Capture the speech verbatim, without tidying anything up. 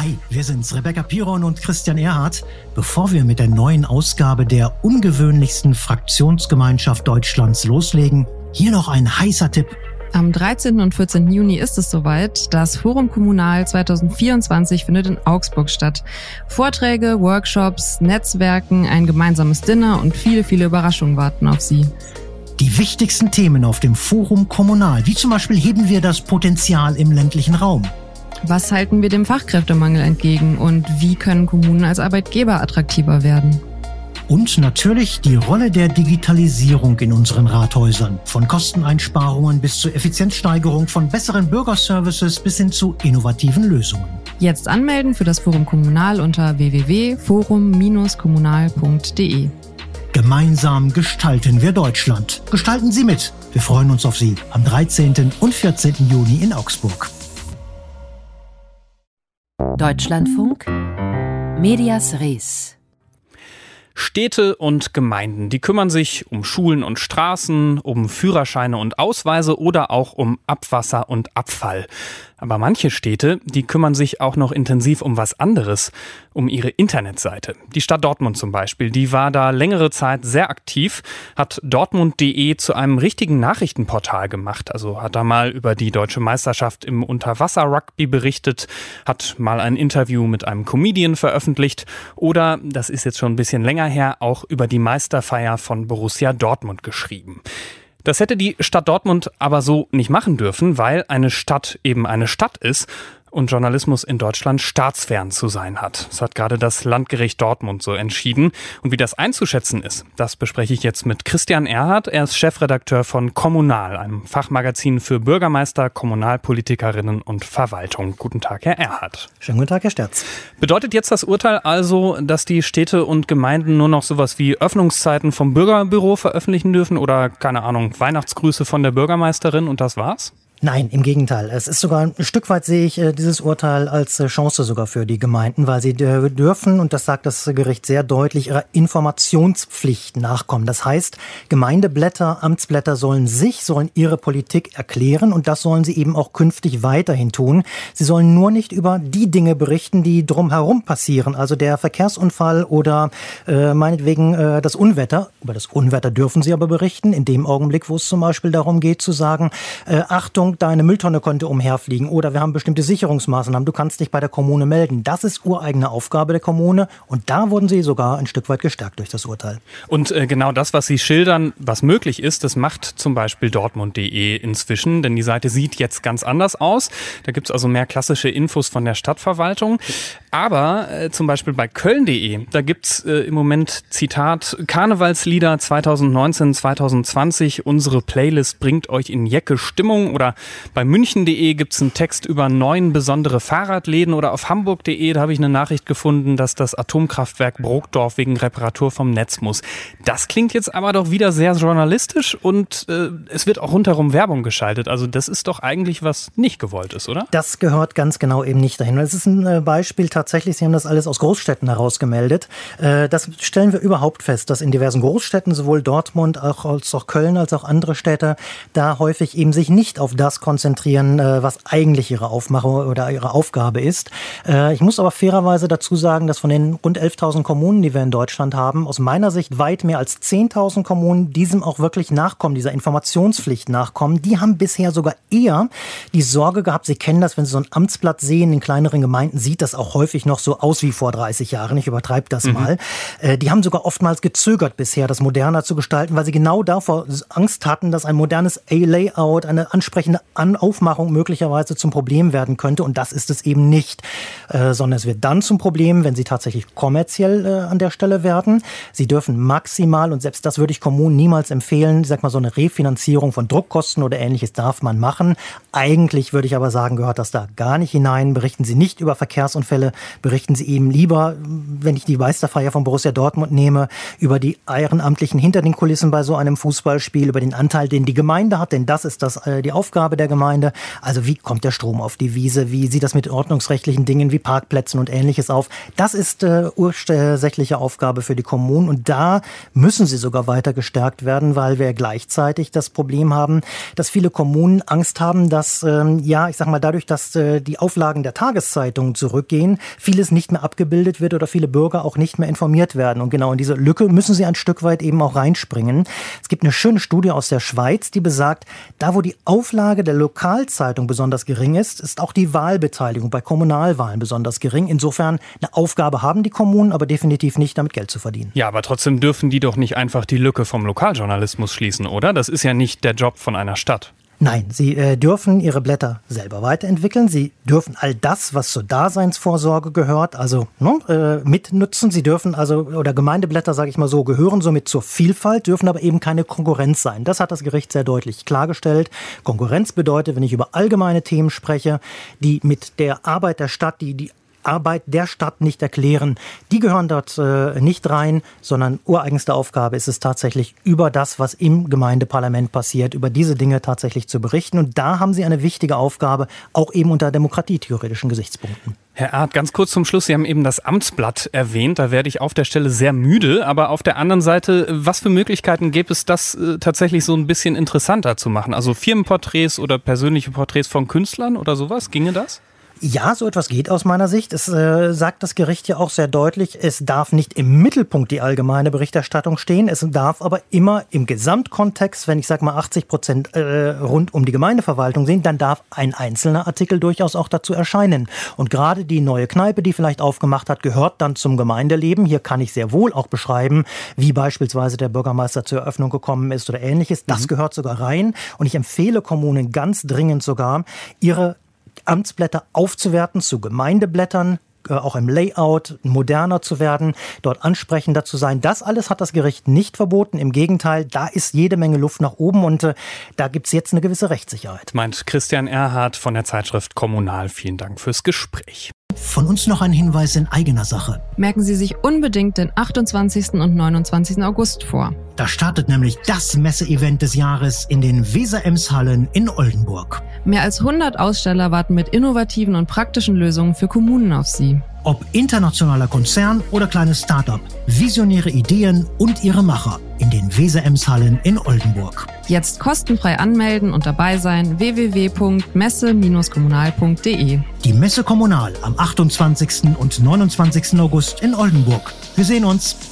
Hi, wir sind's, Rebecca Piron und Christian Erhardt. Bevor wir mit der neuen Ausgabe der ungewöhnlichsten Fraktionsgemeinschaft Deutschlands loslegen, hier noch ein heißer Tipp. Am dreizehnten und vierzehnten Juni ist es soweit. Das Forum Kommunal zwanzig vierundzwanzig findet in Augsburg statt. Vorträge, Workshops, Netzwerken, ein gemeinsames Dinner und viele, viele Überraschungen warten auf Sie. Die wichtigsten Themen auf dem Forum Kommunal, wie zum Beispiel heben wir das Potenzial im ländlichen Raum. Was halten wir dem Fachkräftemangel entgegen und wie können Kommunen als Arbeitgeber attraktiver werden? Und natürlich die Rolle der Digitalisierung in unseren Rathäusern. Von Kosteneinsparungen bis zur Effizienzsteigerung, von besseren Bürgerservices bis hin zu innovativen Lösungen. Jetzt anmelden für das Forum Kommunal unter w w w punkt forum Bindestrich kommunal punkt d e. Gemeinsam gestalten wir Deutschland. Gestalten Sie mit. Wir freuen uns auf Sie am dreizehnten und vierzehnten Juni in Augsburg. Deutschlandfunk Medias Res. Städte und Gemeinden, die kümmern sich um Schulen und Straßen, um Führerscheine und Ausweise oder auch um Abwasser und Abfall. Aber manche Städte, die kümmern sich auch noch intensiv um was anderes, um ihre Internetseite. Die Stadt Dortmund zum Beispiel, die war da längere Zeit sehr aktiv, hat dortmund punkt de zu einem richtigen Nachrichtenportal gemacht. Also hat da mal über die deutsche Meisterschaft im Unterwasser-Rugby berichtet, hat mal ein Interview mit einem Comedian veröffentlicht oder, das ist jetzt schon ein bisschen länger her, auch über die Meisterfeier von Borussia Dortmund geschrieben. Das hätte die Stadt Dortmund aber so nicht machen dürfen, weil eine Stadt eben eine Stadt ist und Journalismus in Deutschland staatsfern zu sein hat. Das hat gerade das Landgericht Dortmund so entschieden. Und wie das einzuschätzen ist, das bespreche ich jetzt mit Christian Erhardt. Er ist Chefredakteur von Kommunal, einem Fachmagazin für Bürgermeister, Kommunalpolitikerinnen und Verwaltung. Guten Tag, Herr Erhardt. Schönen guten Tag, Herr Sterz. Bedeutet jetzt das Urteil also, dass die Städte und Gemeinden nur noch sowas wie Öffnungszeiten vom Bürgerbüro veröffentlichen dürfen oder, keine Ahnung, Weihnachtsgrüße von der Bürgermeisterin und das war's? Nein, im Gegenteil. Es ist sogar ein Stück weit, sehe ich äh, dieses Urteil als äh, Chance sogar für die Gemeinden, weil sie äh, dürfen, und das sagt das Gericht sehr deutlich, ihrer Informationspflicht nachkommen. Das heißt, Gemeindeblätter, Amtsblätter sollen sich, sollen ihre Politik erklären und das sollen sie eben auch künftig weiterhin tun. Sie sollen nur nicht über die Dinge berichten, die drumherum passieren, also der Verkehrsunfall oder äh, meinetwegen äh, das Unwetter. Über das Unwetter dürfen sie aber berichten, in dem Augenblick, wo es zum Beispiel darum geht zu sagen, äh, Achtung, deine Mülltonne konnte umherfliegen oder wir haben bestimmte Sicherungsmaßnahmen, du kannst dich bei der Kommune melden. Das ist ureigene Aufgabe der Kommune und da wurden sie sogar ein Stück weit gestärkt durch das Urteil. Und äh, genau das, was Sie schildern, was möglich ist, das macht zum Beispiel dortmund punkt de inzwischen, denn die Seite sieht jetzt ganz anders aus. Da gibt es also mehr klassische Infos von der Stadtverwaltung. Aber äh, zum Beispiel bei köln punkt de, da gibt es äh, im Moment, Zitat, Karnevalslieder zwanzig neunzehn zwanzig zwanzig, unsere Playlist bringt euch in Jecke Stimmung, oder bei münchen punkt de gibt es einen Text über neun besondere Fahrradläden oder auf hamburg punkt de, da habe ich eine Nachricht gefunden, dass das Atomkraftwerk Brokdorf wegen Reparatur vom Netz muss. Das klingt jetzt aber doch wieder sehr journalistisch und äh, es wird auch rundherum Werbung geschaltet. Also das ist doch eigentlich was nicht gewollt ist, oder? Das gehört ganz genau eben nicht dahin. Es ist ein Beispiel tatsächlich, Sie haben das alles aus Großstädten heraus gemeldet. Das stellen wir überhaupt fest, dass in diversen Großstädten, sowohl Dortmund als auch Köln als auch andere Städte, da häufig eben sich nicht auf das konzentrieren, was eigentlich ihre Aufmachung oder ihre Aufgabe ist. Ich muss aber fairerweise dazu sagen, dass von den rund elftausend Kommunen, die wir in Deutschland haben, aus meiner Sicht weit mehr als zehntausend Kommunen diesem auch wirklich nachkommen, dieser Informationspflicht nachkommen. Die haben bisher sogar eher die Sorge gehabt, Sie kennen das, wenn Sie so ein Amtsblatt sehen, in kleineren Gemeinden sieht das auch häufig noch so aus wie vor dreißig Jahren. Ich übertreibe das mhm. mal. Die haben sogar oftmals gezögert bisher, das moderner zu gestalten, weil sie genau davor Angst hatten, dass ein modernes A-Layout, eine ansprechende An- Aufmachung möglicherweise zum Problem werden könnte. Und das ist es eben nicht. Äh, sondern es wird dann zum Problem, wenn sie tatsächlich kommerziell äh, an der Stelle werden. Sie dürfen maximal, und selbst das würde ich Kommunen niemals empfehlen, ich sag mal, so eine Refinanzierung von Druckkosten oder ähnliches darf man machen. Eigentlich würde ich aber sagen, gehört das da gar nicht hinein. Berichten Sie nicht über Verkehrsunfälle, berichten Sie eben lieber, wenn ich die Meisterfeier von Borussia Dortmund nehme, über die Ehrenamtlichen hinter den Kulissen bei so einem Fußballspiel, über den Anteil, den die Gemeinde hat, denn das ist das, äh, die Aufgabe Aufgabe der Gemeinde. Also wie kommt der Strom auf die Wiese? Wie sieht das mit ordnungsrechtlichen Dingen wie Parkplätzen und Ähnliches auf? Das ist äh, ursächliche Aufgabe für die Kommunen und da müssen sie sogar weiter gestärkt werden, weil wir gleichzeitig das Problem haben, dass viele Kommunen Angst haben, dass, ähm, ja, ich sag mal, dadurch, dass äh, die Auflagen der Tageszeitungen zurückgehen, vieles nicht mehr abgebildet wird oder viele Bürger auch nicht mehr informiert werden. Und genau in diese Lücke müssen sie ein Stück weit eben auch reinspringen. Es gibt eine schöne Studie aus der Schweiz, die besagt, da wo die Auflage der Lokalzeitung besonders gering ist, ist auch die Wahlbeteiligung bei Kommunalwahlen besonders gering. Insofern eine Aufgabe haben die Kommunen, aber definitiv nicht damit Geld zu verdienen. Ja, aber trotzdem dürfen die doch nicht einfach die Lücke vom Lokaljournalismus schließen, oder? Das ist ja nicht der Job von einer Stadt. Nein, sie äh, dürfen ihre Blätter selber weiterentwickeln. Sie dürfen all das, was zur Daseinsvorsorge gehört, also ne, äh, mitnutzen. Sie dürfen also, oder Gemeindeblätter, sage ich mal so, gehören somit zur Vielfalt, dürfen aber eben keine Konkurrenz sein. Das hat das Gericht sehr deutlich klargestellt. Konkurrenz bedeutet, wenn ich über allgemeine Themen spreche, die mit der Arbeit der Stadt, die die Arbeit der Stadt nicht erklären. Die gehören dort äh, nicht rein, sondern ureigenste Aufgabe ist es tatsächlich, über das, was im Gemeindeparlament passiert, über diese Dinge tatsächlich zu berichten. Und da haben sie eine wichtige Aufgabe, auch eben unter demokratietheoretischen Gesichtspunkten. Herr Erhardt, ganz kurz zum Schluss. Sie haben eben das Amtsblatt erwähnt. Da werde ich auf der Stelle sehr müde. Aber auf der anderen Seite, was für Möglichkeiten gibt es, das äh, tatsächlich so ein bisschen interessanter zu machen? Also Firmenporträts oder persönliche Porträts von Künstlern oder sowas? Ginge das? Ja, so etwas geht aus meiner Sicht. Es äh, sagt das Gericht ja auch sehr deutlich, es darf nicht im Mittelpunkt die allgemeine Berichterstattung stehen. Es darf aber immer im Gesamtkontext, wenn ich sage mal achtzig Prozent äh, rund um die Gemeindeverwaltung sind, dann darf ein einzelner Artikel durchaus auch dazu erscheinen. Und gerade die neue Kneipe, die vielleicht aufgemacht hat, gehört dann zum Gemeindeleben. Hier kann ich sehr wohl auch beschreiben, wie beispielsweise der Bürgermeister zur Eröffnung gekommen ist oder Ähnliches. Das mhm. gehört sogar rein. Und ich empfehle Kommunen ganz dringend sogar, ihre Amtsblätter aufzuwerten zu Gemeindeblättern, äh, auch im Layout moderner zu werden, dort ansprechender zu sein. Das alles hat das Gericht nicht verboten. Im Gegenteil, da ist jede Menge Luft nach oben und äh, da gibt es jetzt eine gewisse Rechtssicherheit. Meint Christian Erhardt von der Zeitschrift Kommunal. Vielen Dank fürs Gespräch. Von uns noch ein Hinweis in eigener Sache. Merken Sie sich unbedingt den achtundzwanzigsten und neunundzwanzigsten August vor. Da startet nämlich das Messeevent des Jahres in den Weser-Ems-Hallen in Oldenburg. Mehr als hundert Aussteller warten mit innovativen und praktischen Lösungen für Kommunen auf Sie. Ob internationaler Konzern oder kleines Start-up, visionäre Ideen und ihre Macher in den Weser-Ems-Hallen in Oldenburg. Jetzt kostenfrei anmelden und dabei sein w w w punkt messe Bindestrich kommunal punkt d e. Die Messe Kommunal am achtundzwanzigsten und neunundzwanzigsten August in Oldenburg. Wir sehen uns.